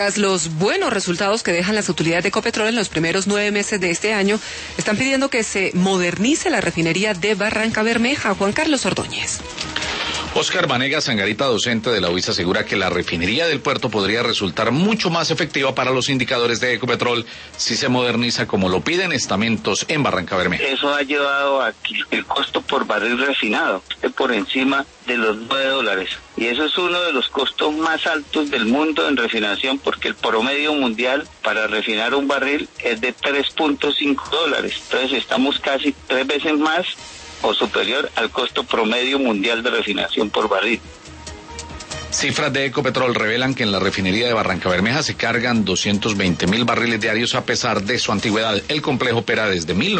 Tras los buenos resultados que dejan las utilidades de Ecopetrol en los primeros 9 meses de este año, están pidiendo que se modernice la refinería de Barrancabermeja. Juan Carlos Ordóñez. Óscar Vanegas Sangarita, docente de la UIS, asegura que la refinería del puerto podría resultar mucho más efectiva para los indicadores de Ecopetrol si se moderniza como lo piden estamentos en Barrancabermeja. Eso ha llevado a que el costo por barril refinado esté por encima de los $9. Y eso es uno de los costos más altos del mundo en refinación, porque el promedio mundial para refinar un barril es de $3.5. Entonces estamos casi 3 veces más o superior al costo promedio mundial de refinación por barril. Cifras de Ecopetrol revelan que en la refinería de Barrancabermeja se cargan 220.000 barriles diarios a pesar de su antigüedad. El complejo opera desde